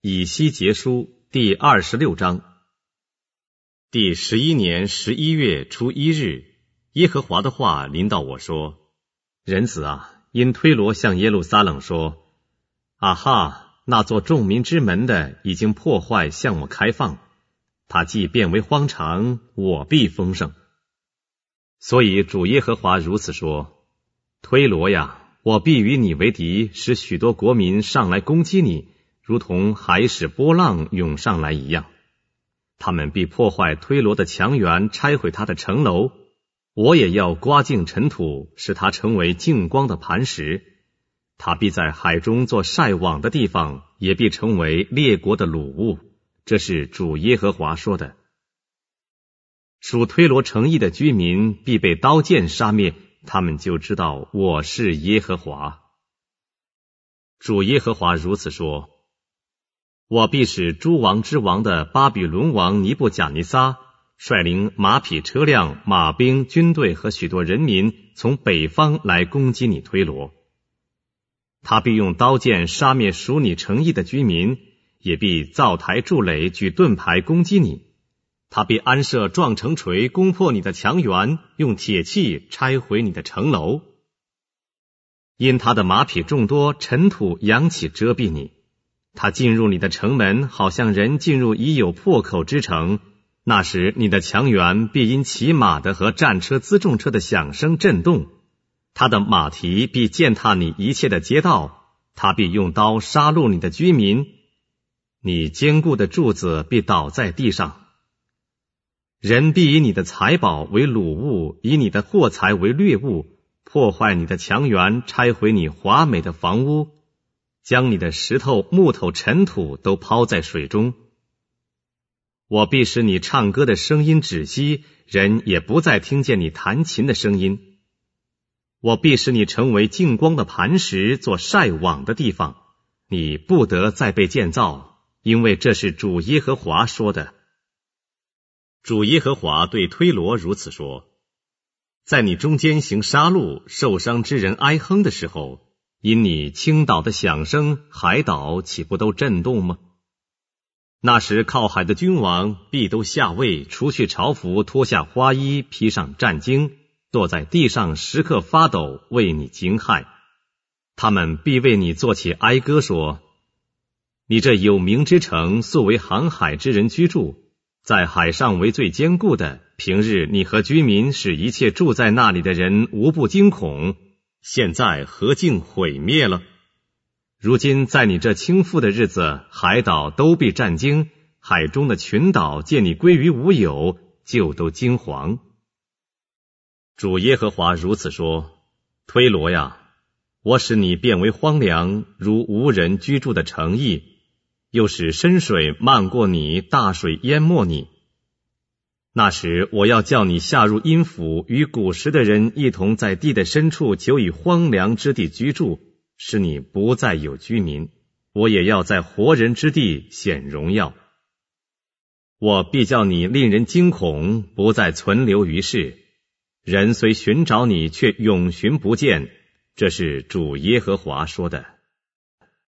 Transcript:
以西结书第26章。第11年11月初1日，耶和华的话临到我说：人子啊，因推罗向耶路撒冷说：啊哈，那座众民之门的已经破坏，向我开放，他既变为荒场，我必丰盛。所以主耶和华如此说：推罗呀，我必与你为敌，使许多国民上来攻击你，如同海使波浪涌上来一样。他们必破坏推罗的墙垣，拆毁他的城楼。我也要刮净尘土，使它成为净光的磐石。他必在海中做晒网的地方，也必成为列国的掳物。这是主耶和华说的。属推罗城邑的居民必被刀剑杀灭，他们就知道我是耶和华。主耶和华如此说：我必使诸王之王的巴比伦王尼布甲尼撒率领马匹车辆、马兵、军队和许多人民从北方来攻击你推罗。他必用刀剑杀灭属你城邑的居民，也必造台筑垒，举盾牌攻击你。他必安设撞城锤，攻破你的墙垣，用铁器拆毁你的城楼。因他的马匹众多，尘土扬起遮蔽你。他进入你的城门，好像人进入已有破口之城。那时你的墙垣必因骑马的和战车辎重车的响声震动。他的马蹄必践踏你一切的街道，他必用刀杀戮你的居民。你坚固的柱子必倒在地上。人必以你的财宝为掳物，以你的货财为掠物，破坏你的墙垣，拆毁你华美的房屋，将你的石头、木头、尘土都抛在水中。我必使你唱歌的声音止息，人也不再听见你弹琴的声音。我必使你成为净光的磐石，做晒网的地方，你不得再被建造，因为这是主耶和华说的。主耶和华对推罗如此说：在你中间行杀戮，受伤之人哀哼的时候，因你倾倒的响声，海岛岂不都震动吗？那时靠海的君王必都下位，除去朝服，脱下花衣，披上战巾，坐在地上时刻发抖，为你惊骇。他们必为你作起哀歌，说：你这有名之城，素为航海之人居住，在海上为最坚固的，平日你和居民使一切住在那里的人无不惊恐，现在何竟毁灭了？如今在你这倾覆的日子，海岛都必战惊，海中的群岛见你归于无有，就都惊惶。主耶和华如此说：推罗呀，我使你变为荒凉，如无人居住的城邑，又使深水漫过你，大水淹没你。那时我要叫你下入阴府，与古时的人一同在地的深处，久以荒凉之地居住，使你不再有居民。我也要在活人之地显荣耀。我必叫你令人惊恐，不再存留于世。人虽寻找你，却永寻不见。这是主耶和华说的。